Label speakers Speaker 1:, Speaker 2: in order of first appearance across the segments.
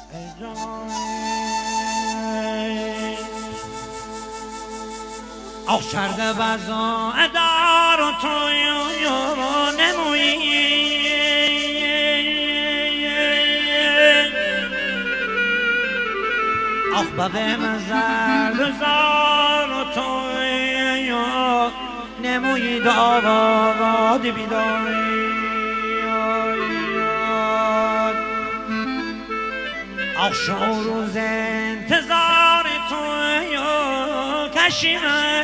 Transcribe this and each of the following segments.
Speaker 1: آخ شرق بزا ادار و توی نمویی آخ ببه من زرد زار و توی نمویی داواد بیداری آخ شو روز انتظار توی کشیدن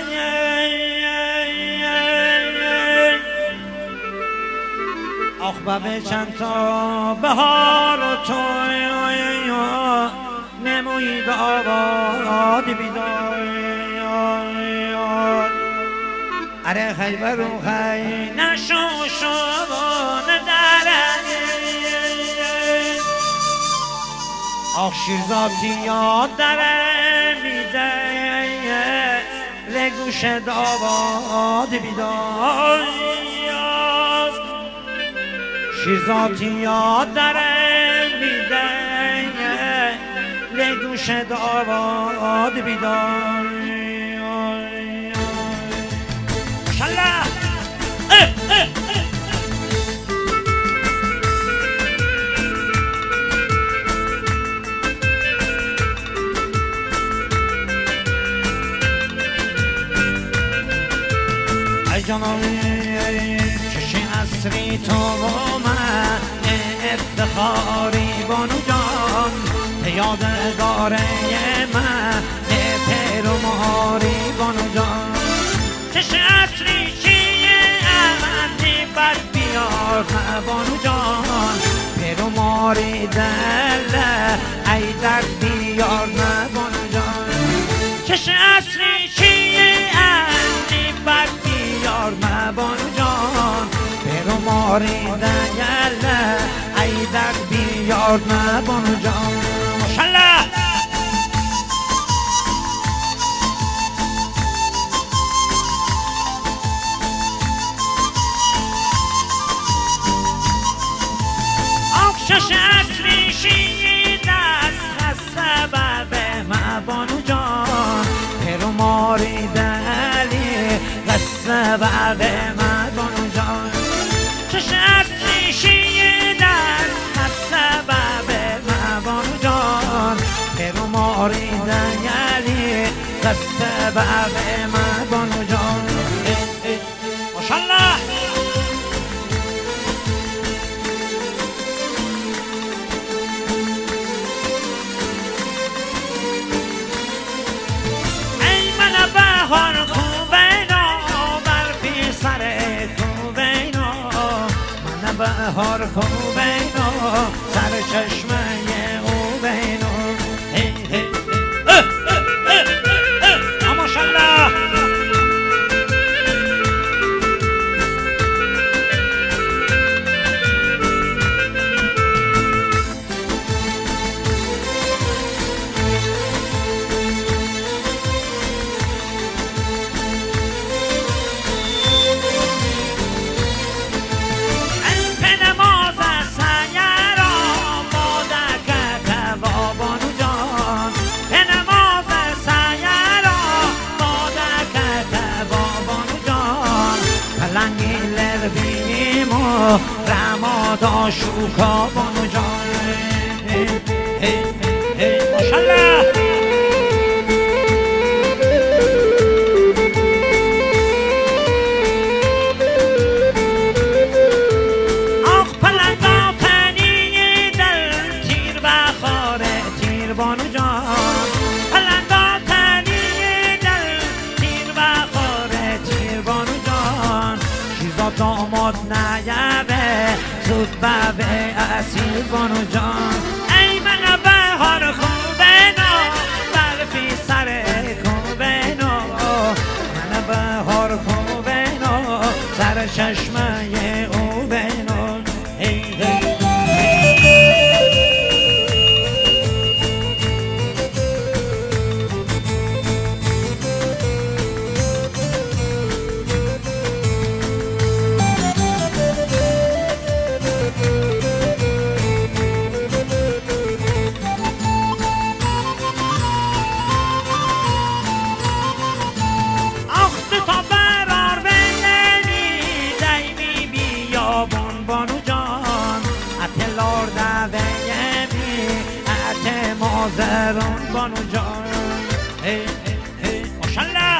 Speaker 1: آخ ببه چند تا بهار و توی نمویی داواد بیداری اره خیبر و خی نشو شبان درنه آخ شیرزادی یاد داره میده لگوش داواد بیدار شیرزادی یاد داره میده لگوش داواد بیدار ماشالله ای جانم چشی عصری تو و من افتخاری بانو جان یادگاره من پیر و مهاری بانو جان چشی عصری چیه امندی بد بیار بانو جان پیر و مهاری دله ای درد بیار بانو جان چشی عصری چیه امندی بد بیار بانو جان پیر و مهاری دله ای درد بیار بانو جان ماشالله شش عصری شید از سبب بانو جان پیر و ماری دلی از سبب بانو جان شش عصری شید از سبب بانو جان پیر و ماری دلی از سبب بانو جان ماشالله بهار خوبینا برفی سر خوبینا من بهار خوبینا سر چشمه او بینا ماشالله رمادا شوکا بانو جان ماشالله آخ پلنگا تنی دل تیر بخاره تیر بانو جان پلنگا تنی دل تیر بخاره تیر بانو جان شیزا داماد نیبه زود بابه اصیل بانو جان ای من بهار خوبینا برفی سر خوبینا من بهار خوبینا سر چشمه او بینا نظران بانو جان ماشالله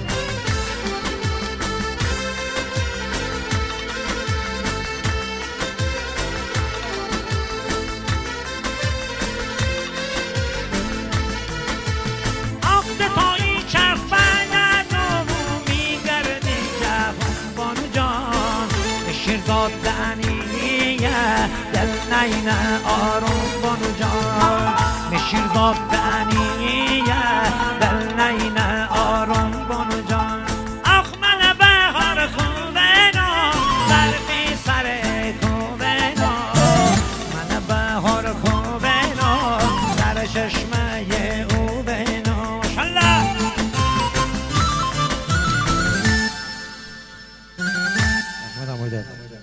Speaker 1: نه آروم بانو جان مشیرزاد دنیه دل نه آروم بانو جان آخ من بهار خوبه نا برفی سر خوبه نا من بهار خوبه نا در چشمه او بنا ماشالله
Speaker 2: احمد